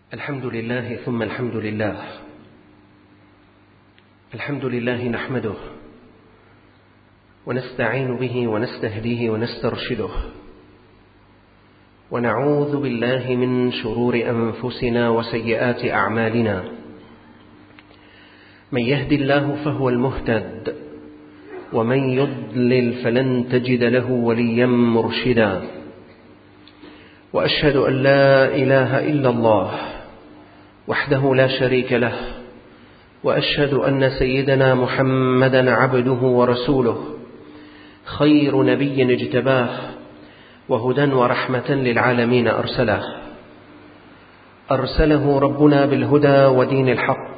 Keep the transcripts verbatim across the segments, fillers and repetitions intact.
الحمد لله ثم الحمد لله الحمد لله نحمده ونستعين به ونستهديه ونسترشده ونعوذ بالله من شرور أنفسنا وسيئات أعمالنا. من يهد الله فهو المهتد ومن يضلل فلن تجد له وليا مرشدا. وأشهد أن لا إله إلا الله وحده لا شريك له، وأشهد أن سيدنا محمدا عبده ورسوله، خير نبي اجتباه وهدى ورحمة للعالمين أرسله أرسله ربنا بالهدى ودين الحق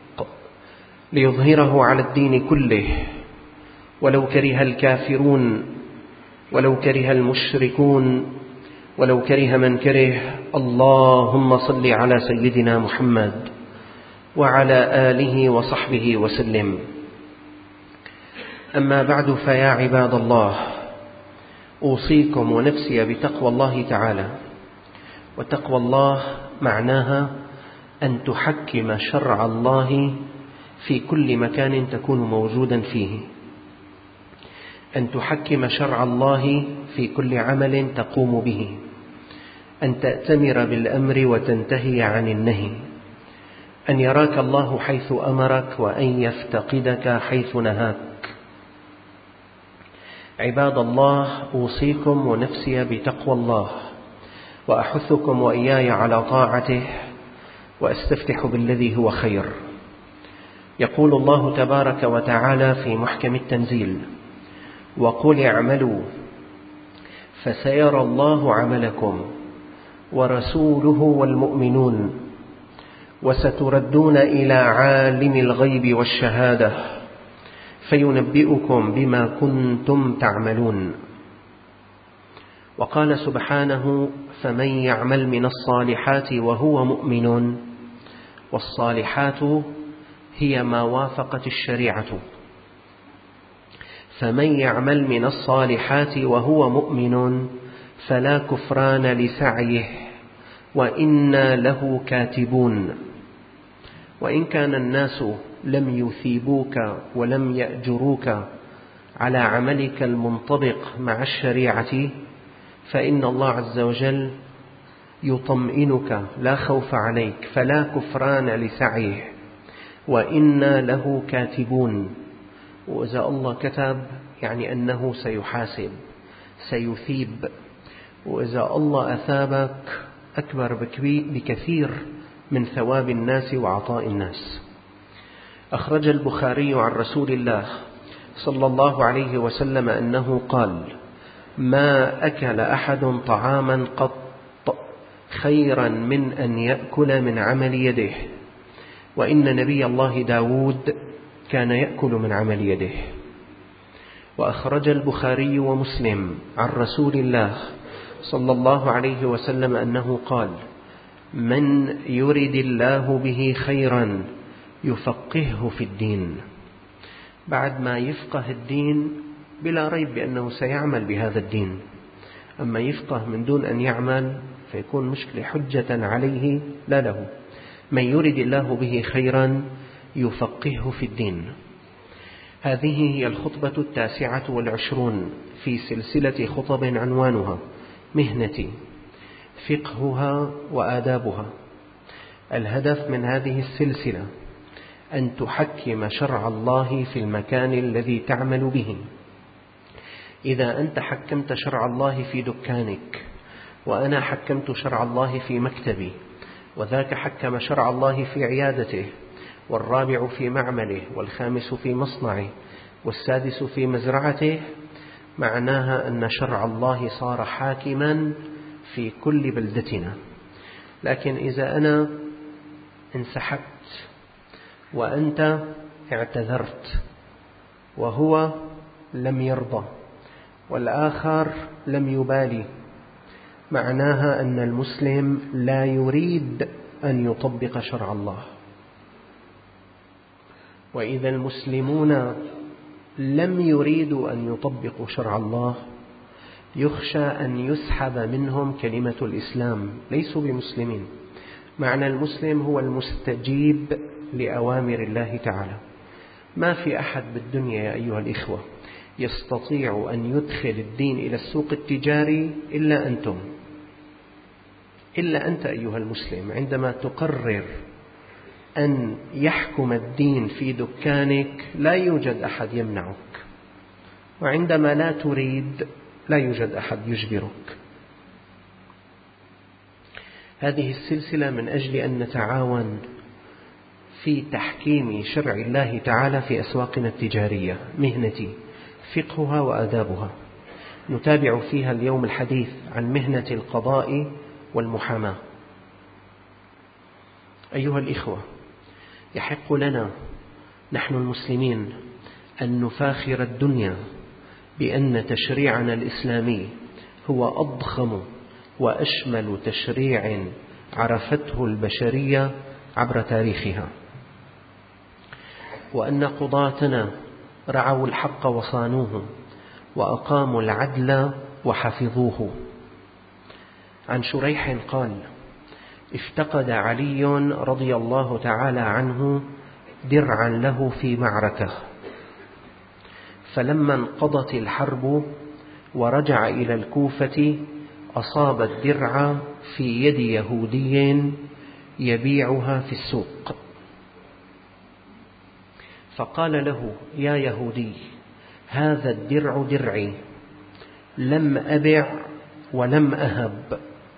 ليظهره على الدين كله ولو كره الكافرون ولو كره المشركون ولو كره من كره. اللهم صل على سيدنا محمد وعلى آله وصحبه وسلم. أما بعد، فيا عباد الله، أوصيكم ونفسي بتقوى الله تعالى. وتقوى الله معناها أن تحكم شرع الله في كل مكان تكون موجودا فيه، أن تحكم شرع الله في كل عمل تقوم به، أن تأتمر بالأمر وتنتهي عن النهي، أن يراك الله حيث أمرك وأن يفتقدك حيث نهاك. عباد الله، أوصيكم ونفسي بتقوى الله، وأحثكم وإياي على طاعته، وأستفتح بالذي هو خير. يقول الله تبارك وتعالى في محكم التنزيل: وقل اعملوا فسيرى الله عملكم ورسوله والمؤمنون وستردون إلى عالم الغيب والشهادة فينبئكم بما كنتم تعملون. وقال سبحانه: فمن يعمل من الصالحات وهو مؤمن. والصالحات هي ما وافقت الشريعة. فمن يعمل من الصالحات وهو مؤمن فلا كفران لسعيه وإنا له كاتبون. وإن كان الناس لم يثيبوك ولم يأجروك على عملك المنطبق مع الشريعة، فإن الله عز وجل يطمئنك: لا خوف عليك، فلا كفران لسعيه وإنا له كاتبون. وإذا الله كتب يعني أنه سيحاسب، سيثيب. وإذا الله أثابك أكبر بكثير من ثواب الناس وعطاء الناس. أخرج البخاري عن رسول الله صلى الله عليه وسلم أنه قال: ما أكل أحد طعاما قط خيرا من أن يأكل من عمل يده، وإن نبي الله داود كان يأكل من عمل يده. وأخرج البخاري ومسلم عن رسول الله صلى الله عليه وسلم أنه قال: من يرد الله به خيرا يفقهه في الدين. بعد ما يفقه الدين بلا ريب بأنه سيعمل بهذا الدين، أما يفقه من دون أن يعمل فيكون مشكلة حجة عليه لا له. من يرد الله به خيرا يفقهه في الدين. هذه هي الخطبة التاسعة والعشرون في سلسلة خطب عنوانها مهنتي، فقهها وآدابها. الهدف من هذه السلسلة أن تحكم شرع الله في المكان الذي تعمل به. إذا أنت حكمت شرع الله في دكانك، وأنا حكمت شرع الله في مكتبي، وذاك حكم شرع الله في عيادته، والرابع في معمله، والخامس في مصنعه، والسادس في مزرعته، معناها أن شرع الله صار حاكما في كل بلدتنا. لكن إذا أنا انسحبت وأنت اعتذرت وهو لم يرضى والآخر لم يبالي، معناها أن المسلم لا يريد أن يطبق شرع الله. وإذا المسلمون لم يريدوا أن يطبقوا شرع الله يخشى أن يسحب منهم كلمة الإسلام، ليسوا بمسلمين، معنى المسلم هو المستجيب لأوامر الله تعالى. ما في أحد بالدنيا يا أيها الإخوة يستطيع أن يدخل الدين إلى السوق التجاري إلا أنتم، إلا أنت أيها المسلم. عندما تقرر أن يحكم الدين في دكانك لا يوجد أحد يمنعك، وعندما لا تريد لا يوجد أحد يجبرك. هذه السلسلة من أجل أن نتعاون في تحكيم شرع الله تعالى في أسواقنا التجارية، مهنتي فقهها وآدابها. نتابع فيها اليوم الحديث عن مهنة القضاء والمحاماة. أيها الإخوة، يحق لنا نحن المسلمين أن نفاخر الدنيا بأن تشريعنا الإسلامي هو أضخم وأشمل تشريع عرفته البشرية عبر تاريخها، وأن قضاتنا رعوا الحق وصانوه وأقاموا العدل وحفظوه. عن شريح قال: افتقد علي رضي الله تعالى عنه درعا له في معركة، فلما انقضت الحرب ورجع إلى الكوفة أصاب الدرع في يد يهودي يبيعها في السوق، فقال له: يا يهودي، هذا الدرع درعي، لم أبع ولم أهب.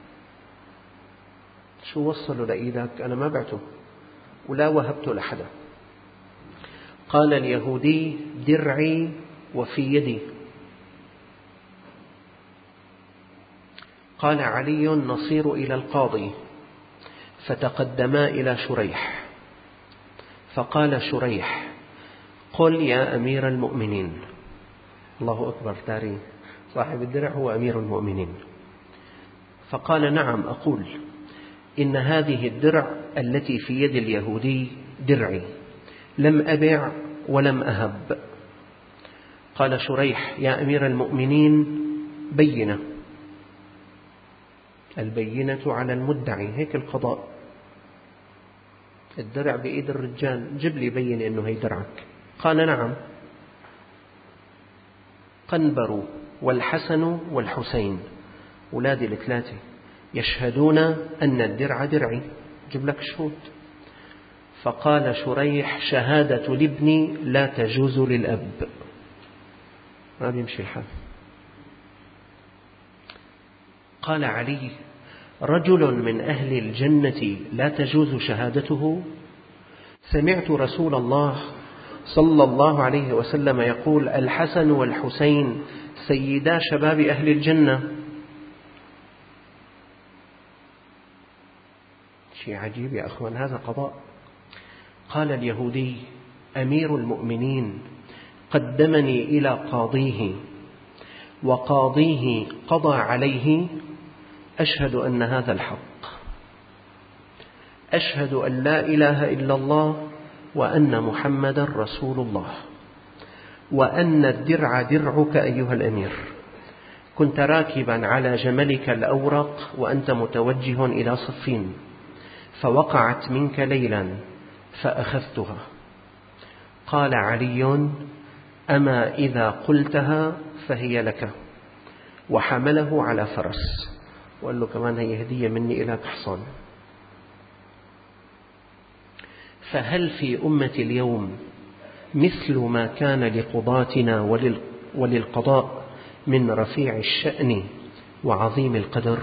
شو وصلوا لإيدك؟ أنا ما بعته ولا وهبته لحدا. قال اليهودي: درعي وفي يدي. قال علي: نصير إلى القاضي. فتقدما إلى شريح، فقال شريح: قل يا أمير المؤمنين. الله أكبر، تاريخ صاحب الدرع هو أمير المؤمنين. فقال: نعم أقول، إن هذه الدرع التي في يد اليهودي درعي، لم أبع ولم أهب. قال شريح: يا أمير المؤمنين، بينة. البينة على المدعي، هيك القضاء. الدرع بإيد الرجال، جب لي بين إنه هي درعك. قال: نعم. قنبر والحسن والحسين أولادي الثلاثة يشهدون أن الدرع درعي، جب لك شهود. فقال شريح: شهادة الابن لا تجوز للأب. ما بيمشي الحال. قال علي: رجل من أهل الجنة لا تجوز شهادته؟ سمعت رسول الله صلى الله عليه وسلم يقول: الحسن والحسين سيدا شباب أهل الجنة. شيء عجيب يا أخوان، هذا قضاء. قال اليهودي: أمير المؤمنين قدمني إلى قاضيه، وقاضيه قضى عليه، أشهد أن هذا الحق، أشهد أن لا إله إلا الله وأن محمدا رسول الله، وأن الدرع درعك أيها الأمير. كنت راكبا على جملك الأورق وأنت متوجه إلى صفين، فوقعت منك ليلا فأخذتها. قال علي: أما إذا قلتها فهي لك. وحمله على فرس، وقال له كمان هي هدية مني إلى حصان. فهل في أمة اليوم مثل ما كان لقضاتنا وللقضاء من رفيع الشأن وعظيم القدر؟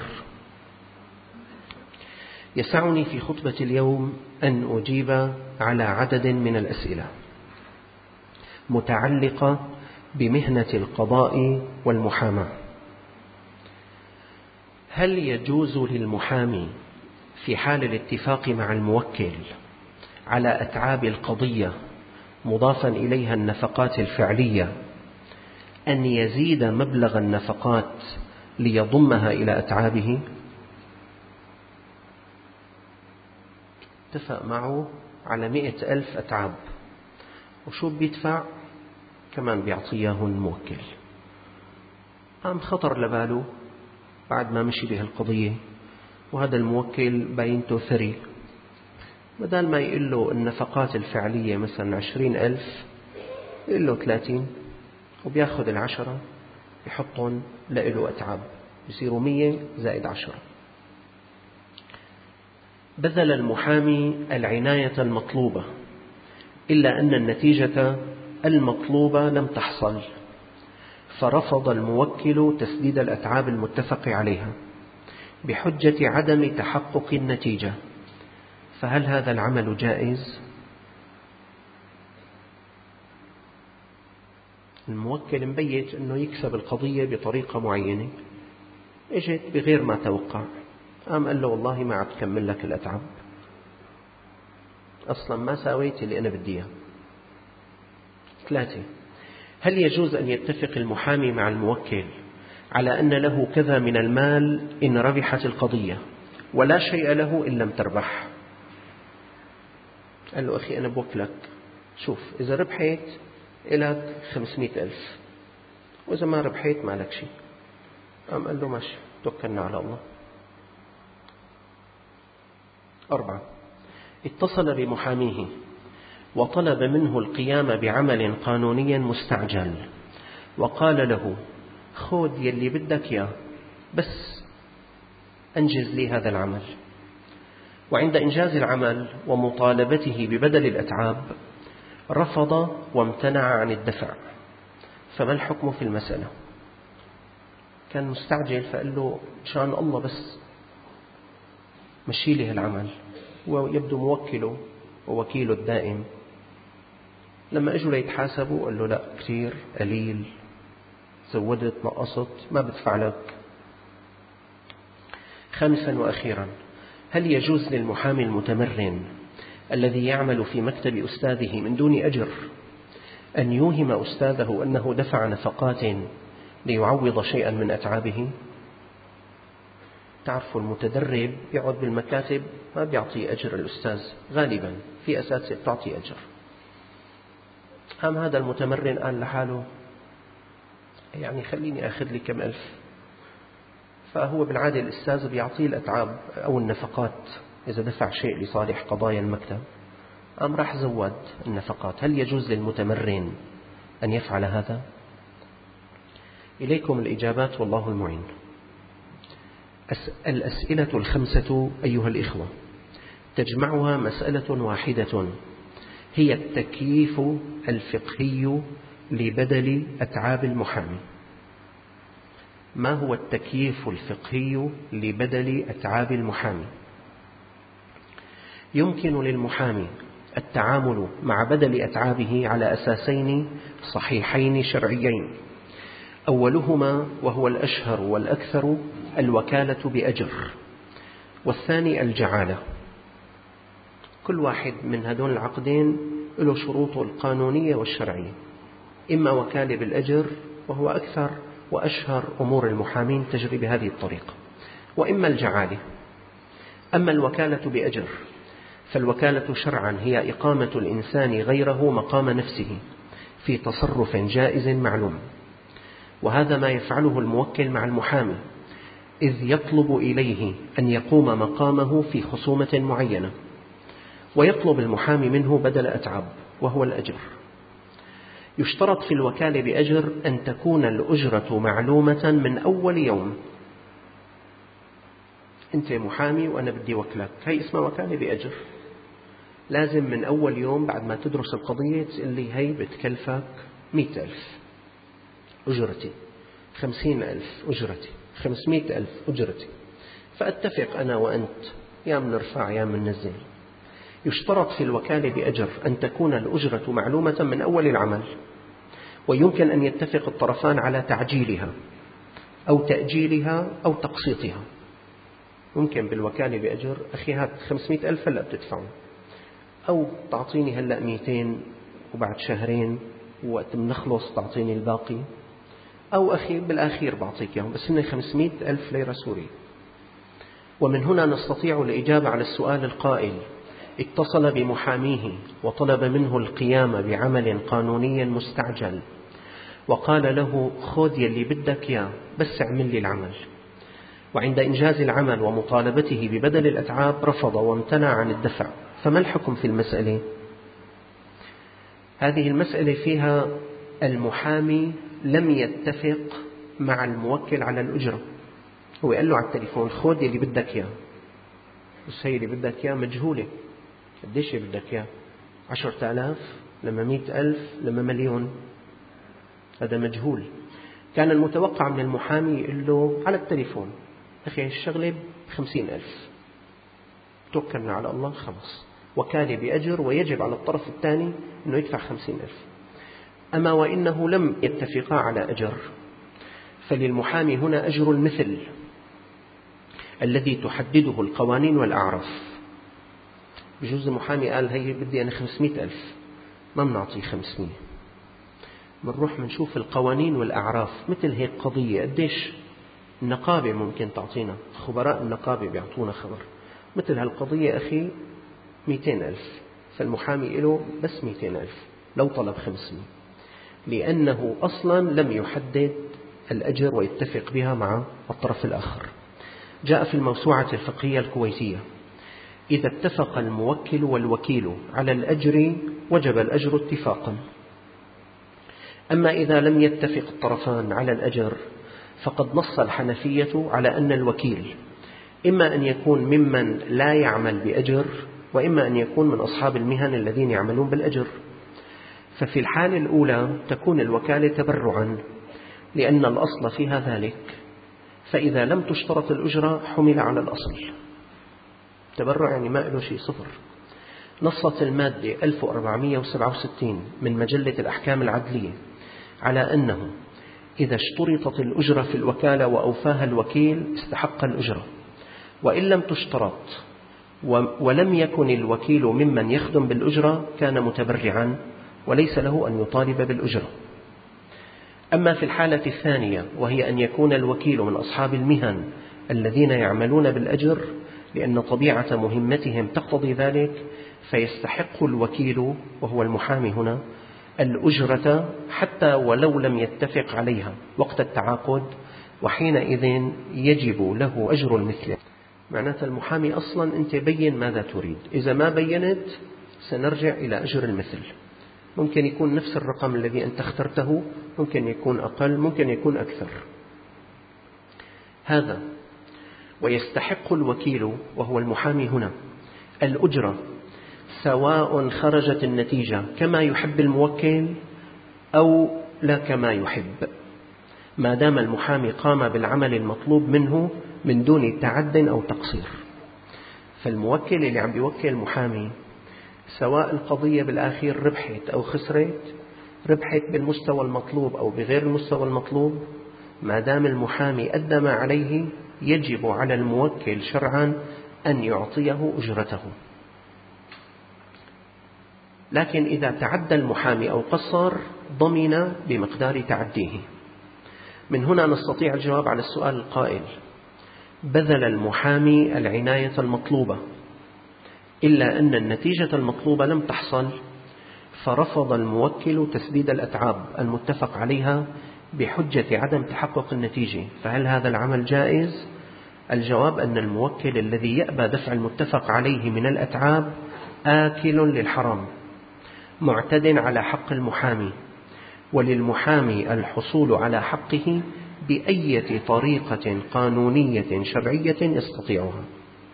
يسعني في خطبة اليوم أن أجيب على عدد من الأسئلة متعلقة بمهنة القضاء والمحاماة. هل يجوز للمحامي في حال الاتفاق مع الموكل على أتعاب القضية مضافا إليها النفقات الفعلية أن يزيد مبلغ النفقات ليضمها إلى أتعابه؟ اتفق معه على مئة ألف أتعاب، وشو بيدفع كمان بيعطيه الموكل. قام خطر لباله بعد ما مشي به القضية، وهذا الموكل باينته ثري بدل ما يقول له النفقات الفعلية مثلا عشرين ألف يقول له ثلاثين، وبياخذ العشرة يحطهم لإله أتعاب، يصيروا مية زائد عشرة. بذل المحامي العناية المطلوبة إلا أن النتيجة المطلوبة لم تحصل، فرفض الموكل تسديد الأتعاب المتفق عليها بحجة عدم تحقق النتيجة، فهل هذا العمل جائز؟ الموكل مبيت أنه يكسب القضية بطريقة معينة، اجت بغير ما توقع، قام قال له والله ما عم تكمل لك الأتعاب، أصلا ما ساويت اللي أنا بدي إياه. ثلاثة، هل يجوز أن يتفق المحامي مع الموكل على أن له كذا من المال إن ربحت القضية ولا شيء له إن لم تربح؟ قال له أخي أنا بوكلك، شوف إذا ربحت إلك خمسمائة ألف، وإذا ما ربحت ما لك شيء. قام قال له ماشي، توكلنا على الله. أربعة، اتصل بمحاميه وطلب منه القيام بعمل قانوني مستعجل، وقال له خذ يلي بدك يا بس أنجز لي هذا العمل. وعند إنجاز العمل ومطالبته ببدل الأتعاب رفض وامتنع عن الدفع، فما الحكم في المسألة؟ كان مستعجل فقال له شان الله بس مشي لي هالعمل، ويبدو موكله ووكيله الدائم لما اجوا ليتحاسبوا قال له لا كثير قليل، زودت نقصت ما بدفع لك. خامسا وأخيرا، هل يجوز للمحامي المتمرن الذي يعمل في مكتب أستاذه من دون أجر أن يوهم أستاذه أنه دفع نفقات ليعوض شيئا من أتعابه؟ تعرفوا المتدرب يقعد بالمكاتب ما بيعطي أجر الأستاذ، غالبا في أساتذة بتعطي أجر. قام هذا المتمرن قال لحاله يعني خليني أخذ لي كم ألف، فهو بالعادة الأستاذ بيعطيه الأتعاب أو النفقات إذا دفع شيء لصالح قضايا المكتب، قام راح زود النفقات. هل يجوز للمتمرن أن يفعل هذا؟ إليكم الإجابات والله المعين. الأسئلة الخمسة أيها الإخوة تجمعها مسألة واحدة، هي التكييف الفقهي لبدل أتعاب المحامي. ما هو التكييف الفقهي لبدل أتعاب المحامي؟ يمكن للمحامي التعامل مع بدل أتعابه على أساسين صحيحين شرعيين، أولهما وهو الأشهر والأكثر الوكالة بأجر، والثاني الجعالة. كل واحد من هذول العقدين له شروطه القانونية والشرعية، إما وكالة بالأجر وهو أكثر وأشهر أمور المحامين تجري بهذه الطريقة، وإما الجعالة. أما الوكالة بأجر فالوكالة شرعا هي إقامة الإنسان غيره مقام نفسه في تصرف جائز معلوم، وهذا ما يفعله الموكل مع المحامي، إذ يطلب إليه أن يقوم مقامه في خصومة معينة، ويطلب المحامي منه بدل أتعاب وهو الأجر. يشترط في الوكالة بأجر أن تكون الأجرة معلومة من أول يوم. أنت محامي وأنا بدي وكلك، هي اسمها وكالة بأجر، لازم من أول يوم بعد ما تدرس القضية تقول لي هي بتكلفك مئة ألف أجرتي، خمسين ألف أجرتي، خمسمائة ألف أجرتي، فأتفق أنا وأنت يا من نرفع يا من ننزل. يشترط في الوكالة بأجر أن تكون الأجرة معلومة من أول العمل، ويمكن أن يتفق الطرفان على تعجيلها أو تأجيلها أو تقسيطها. ممكن بالوكالة بأجر أخي هات خمسمائة ألف هلأ بتدفعه، أو تعطيني هلأ مئتين وبعد شهرين وقت منخلص تعطيني الباقي، أو أخي بالآخير بعطيك يوم بس هن خمسمائة ألف ليرة سوري. ومن هنا نستطيع الإجابة على السؤال القائل اتصل بمحاميه وطلب منه القيام بعمل قانوني مستعجل، وقال له خذ يلي بدك يا بس اعمل لي العمل، وعند إنجاز العمل ومطالبته ببدل الأتعاب رفض وامتنع عن الدفع، فما الحكم في المسألة؟ هذه المسألة فيها المحامي لم يتفق مع الموكل على الأجرة. هو قال له على التليفون خذ اللي بدك إياه، بس هي اللي بدك إياه مجهولة، قديش اللي بدك إياه؟ عشرة آلاف لما مئة ألف لما مليون، هذا مجهول. كان المتوقع من المحامي يقول له على التليفون أخي الشغلة بخمسين ألف، توكلنا على الله خلاص، وكالة بأجر، ويجب على الطرف الثاني أنه يدفع خمسين ألف. أما وإنه لم يتفقا على أجر، فللمحامي هنا أجر المثل الذي تحدده القوانين والأعراف. بجوز المحامي قال هي بدي أنا خمسمائة ألف، ما بنعطيه خمسمائة، بنروح منشوف القوانين والأعراف. مثل هيك قضية قديش النقابة ممكن تعطينا، خبراء النقابة بيعطونا خبر مثل هالقضية أخي مئتين ألف، فالمحامي له بس مئتين ألف لو طلب خمسمائة، لأنه أصلا لم يحدد الأجر ويتفق بها مع الطرف الآخر. جاء في الموسوعة الفقهية الكويتية: إذا اتفق الموكل والوكيل على الأجر وجب الأجر اتفاقا. أما إذا لم يتفق الطرفان على الأجر فقد نص الحنفية على أن الوكيل إما أن يكون ممن لا يعمل بأجر، وإما أن يكون من أصحاب المهن الذين يعملون بالأجر. ففي الحالة الأولى تكون الوكالة تبرعا لأن الأصل فيها ذلك، فإذا لم تشترط الأجرة حمل على الأصل. تبرع يعني ما له شيء، صفر. نصت المادة ألف وأربعمائة وسبعة وستين من مجلة الأحكام العدلية على أنه إذا اشترطت الأجرة في الوكالة وأوفاها الوكيل استحق الأجرة، وإن لم تشترط ولم يكن الوكيل ممن يخدم بالأجرة كان متبرعا وليس له أن يطالب بالأجرة. أما في الحالة الثانية وهي أن يكون الوكيل من أصحاب المهن الذين يعملون بالأجر لأن طبيعة مهمتهم تقتضي ذلك، فيستحق الوكيل وهو المحامي هنا الأجرة حتى ولو لم يتفق عليها وقت التعاقد، وحينئذ يجب له أجر المثل. معناته المحامي أصلا أنت بين ماذا تريد، إذا ما بينت سنرجع إلى أجر المثل. ممكن يكون نفس الرقم الذي أنت اخترته، ممكن يكون أقل، ممكن يكون أكثر. هذا ويستحق الوكيل وهو المحامي هنا الأجرة سواء خرجت النتيجة كما يحب الموكل أو لا كما يحب، ما دام المحامي قام بالعمل المطلوب منه من دون تعد أو تقصير. فالموكل اللي عم بيوكل المحامي سواء القضية بالآخير ربحت أو خسرت، ربحت بالمستوى المطلوب أو بغير المستوى المطلوب، ما دام المحامي أدى ما عليه يجب على الموكل شرعا أن يعطيه أجرته. لكن إذا تعدى المحامي أو قصر ضمن بمقدار تعديه. من هنا نستطيع الجواب على السؤال القائل: بذل المحامي العناية المطلوبة إلا أن النتيجة المطلوبة لم تحصل، فرفض الموكل تسديد الأتعاب المتفق عليها بحجة عدم تحقق النتيجة، فهل هذا العمل جائز؟ الجواب أن الموكل الذي يأبى دفع المتفق عليه من الأتعاب آكل للحرام معتد على حق المحامي، وللمحامي الحصول على حقه بأية طريقة قانونية شرعية يستطيعها.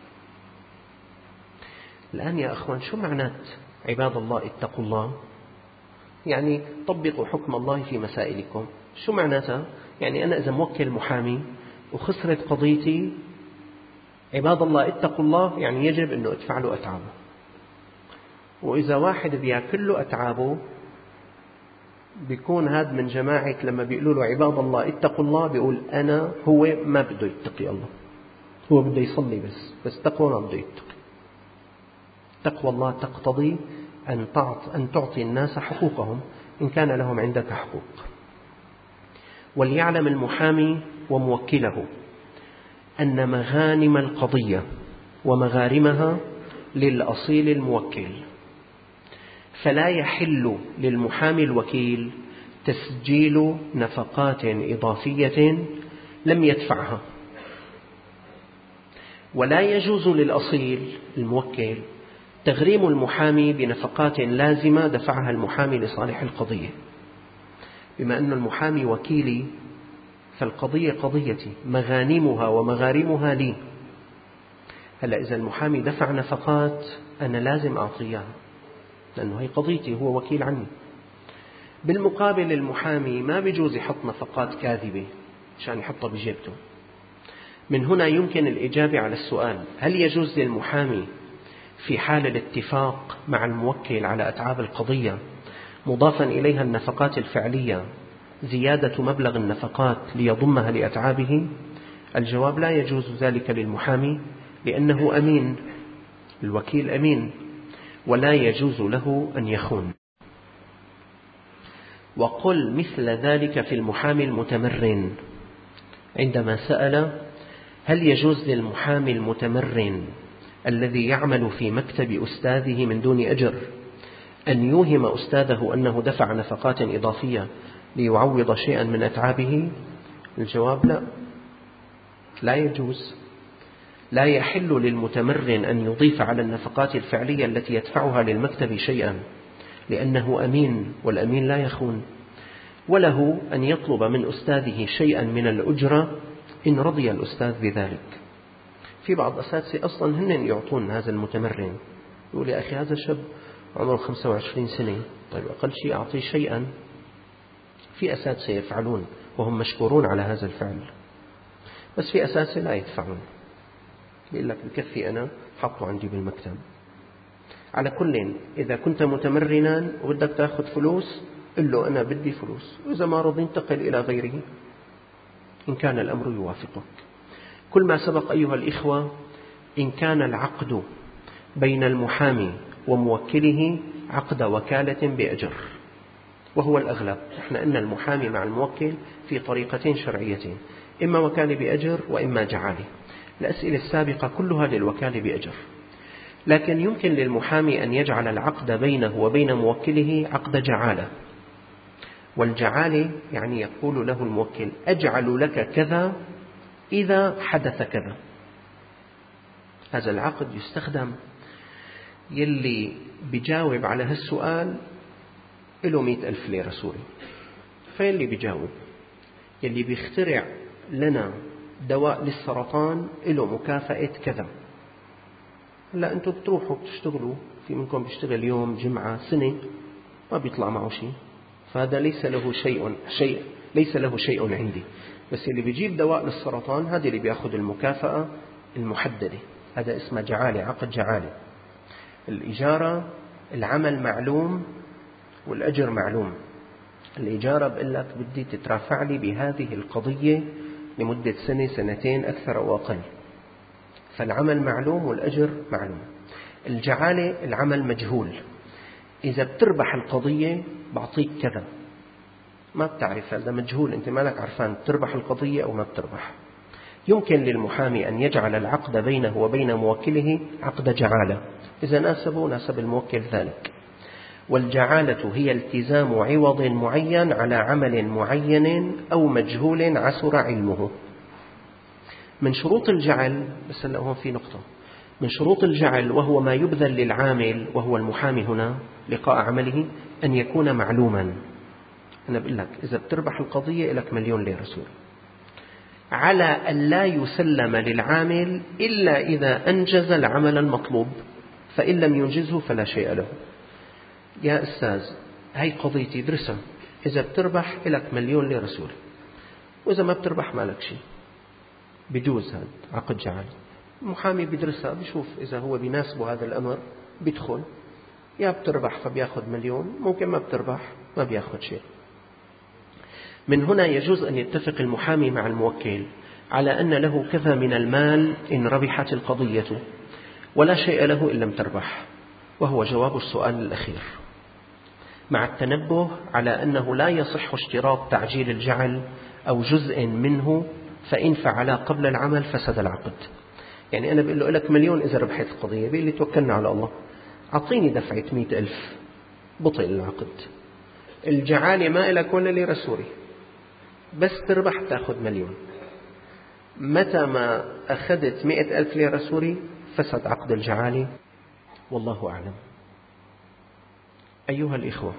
الآن يا أخوان، شو معنات عباد الله اتقوا الله؟ يعني طبقوا حكم الله في مسائلكم. شو معناتها؟ يعني أنا إذا موكل محامي وخسرت قضيتي، عباد الله اتقوا الله يعني يجب أنه أدفع له أتعابه. وإذا واحد بيأكل له أتعابه بيكون هذا من جماعة لما بيقولوا له عباد الله اتقوا الله بيقول أنا هو ما بده يتقي الله، هو بده يصلي بس بس تقوى ما بده يتقي. تقوى الله تقتضي أن تعطي, أن تعطي الناس حقوقهم إن كان لهم عندك حقوق. وليعلم المحامي وموكله أن مغانم القضية ومغارمها للأصيل الموكل، فلا يحل للمحامي الوكيل تسجيل نفقات إضافية لم يدفعها، ولا يجوز للأصيل الموكل تغريم المحامي بنفقات لازمة دفعها المحامي لصالح القضية. بما أن المحامي وكيلي فالقضية قضيتي، مغانمها ومغارمها لي. هلأ إذا المحامي دفع نفقات أنا لازم أعطيها، لأنه هي قضيتي، هو وكيل عني. بالمقابل المحامي ما بيجوز يحط نفقات كاذبة عشان يحطها بجيبته. من هنا يمكن الإجابة على السؤال: هل يجوز للمحامي في حال الاتفاق مع الموكل على أتعاب القضية مضافا إليها النفقات الفعلية زيادة مبلغ النفقات ليضمها لأتعابه؟ الجواب: لا يجوز ذلك للمحامي، لأنه أمين، الوكيل أمين، ولا يجوز له أن يخون. وقل مثل ذلك في المحامي المتمرن عندما سأل: هل يجوز للمحامي المتمرن الذي يعمل في مكتب أستاذه من دون أجر أن يوهم أستاذه أنه دفع نفقات إضافية ليعوض شيئا من أتعابه؟ الجواب: لا، لا يجوز. لا يحل للمتمرن أن يضيف على النفقات الفعلية التي يدفعها للمكتب شيئا، لأنه أمين، والأمين لا يخون. وله أن يطلب من أستاذه شيئا من الأجرة إن رضي الأستاذ بذلك. في بعض أساتذة أصلا هن يعطون هذا المتمرن، يقول: يا أخي هذا شاب عمره خمسة وعشرين سنة، طيب أقل شيء أعطيه شيئا. في أساتذة يفعلون وهم مشكورون على هذا الفعل، بس في أساتذة لا يدفعون، يقول لك بكفي أنا حطه عندي بالمكتب. على كل، إذا كنت متمرنا وبدك تأخذ فلوس قل له أنا بدي فلوس، وإذا ما رضي انتقل إلى غيره إن كان الأمر يوافقك. كل ما سبق أيها الإخوة، إن كان العقد بين المحامي وموكله عقد وكالة بأجر، وهو الأغلب. احنا أن المحامي مع الموكل في طريقتين شرعيتين: إما وكالة بأجر وإما جعالة. الأسئلة السابقة كلها للوكالة بأجر، لكن يمكن للمحامي أن يجعل العقد بينه وبين موكله عقد جعالة. والجعالة يعني يقول له الموكل: أجعل لك كذا إذا حدث كذا. هذا العقد يستخدم، يلي بيجاوب على هالسؤال له مئة ألف ليرة سوري، فيلي بيجاوب. يلي بيخترع لنا دواء للسرطان له مكافأة كذا. هلا أنتم بتروحوا بتشتغلوا، في منكم بيشتغل يوم جمعة سنة ما بيطلع معه شيء، فهذا ليس له شيء شيء ليس له شيء عندي. بس اللي بيجيب دواء للسرطان هذا اللي بيأخذ المكافأة المحددة، هذا اسمه جعالة، عقد جعالة. الإجارة العمل معلوم والأجر معلوم. الإجارة بقول لك بدي تترافع لي بهذه القضية لمدة سنة سنتين أكثر أو أقل، فالعمل معلوم والأجر معلوم. الجعالة العمل مجهول، إذا بتربح القضية بعطيك كذا، ما بتعرف، هذا مجهول، أنت مالك عرفان بتربح القضية أو ما بتربح. يمكن للمحامي أن يجعل العقد بينه وبين موكله عقد جعالة، إذا ناسبه ناسب الموكل ذلك. والجعالة هي التزام عوض معين على عمل معين أو مجهول عسر علمه. من شروط الجعل، بس هلا هون في نقطة، من شروط الجعل وهو ما يبذل للعامل وهو المحامي هنا لقاء عمله أن يكون معلوما. أنا بقول لك إذا بتربح القضية لك مليون ليرة سوري، على أن لا يسلم للعامل إلا إذا أنجز العمل المطلوب، فإن لم ينجزه فلا شيء له. يا أستاذ هاي قضيتي درسها، إذا بتربح لك مليون ليرة سوري، وإذا ما بتربح ما لك شيء. بجوز هذا عقد جعل. المحامي بدرسها بيشوف إذا هو بيناسبه هذا الأمر بيدخل، يا بتربح فبياخذ مليون، ممكن ما بتربح ما بياخذ شيء. من هنا يجوز أن يتفق المحامي مع الموكل على أن له كذا من المال إن ربحت القضية، ولا شيء له إن لم تربح، وهو جواب السؤال الأخير، مع التنبه على أنه لا يصح اشتراط تعجيل الجعل أو جزء منه، فإن فعلا قبل العمل فسد العقد. يعني أنا بقول له لك مليون إذا ربحت القضية، بيقول لي توكلنا على الله، أعطيني دفعة مئة ألف، بطل العقد. الجعالة ما إلك ولا ليرة سوري، بس تربح تأخذ مليون. متى ما أخذت مئة ألف ليرة سوري فسد عقد الجعالة والله أعلم. أيها الإخوة،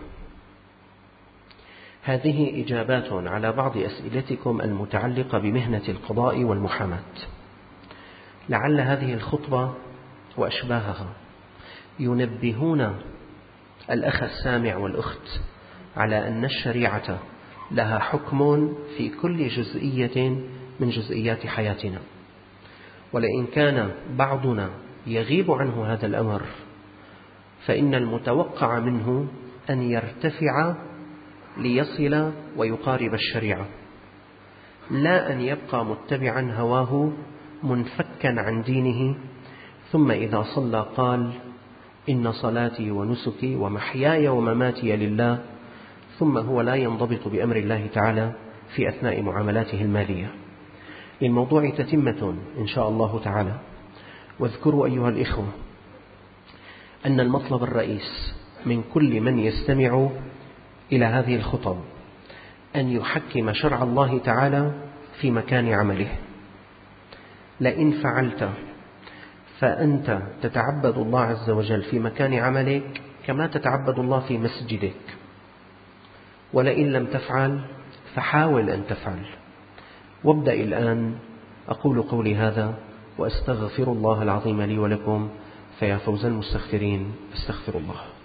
هذه إجابات على بعض أسئلتكم المتعلقة بمهنة القضاء والمحاماة. لعل هذه الخطبة وأشباهها ينبهون الأخ السامع والأخت على أن الشريعة لها حكم في كل جزئية من جزئيات حياتنا، ولئن كان بعضنا يغيب عنه هذا الأمر فإن المتوقع منه أن يرتفع ليصل ويقارب الشريعة، لا أن يبقى متبعا هواه منفكا عن دينه، ثم إذا صلى قال إن صلاتي ونسكي ومحياي ومماتي لله، ثم هو لا ينضبط بأمر الله تعالى في أثناء معاملاته المالية. للموضوع تتمة إن شاء الله تعالى. واذكروا أيها الإخوة أن المطلب الرئيس من كل من يستمع إلى هذه الخطب أن يحكم شرع الله تعالى في مكان عمله. لئن فعلت فأنت تتعبد الله عز وجل في مكان عملك كما تتعبد الله في مسجدك، ولئن لم تفعل فحاول أن تفعل. وابدأ الآن. أقول قولي هذا وأستغفر الله العظيم لي ولكم، فيا فوز المستغفرين استغفر الله.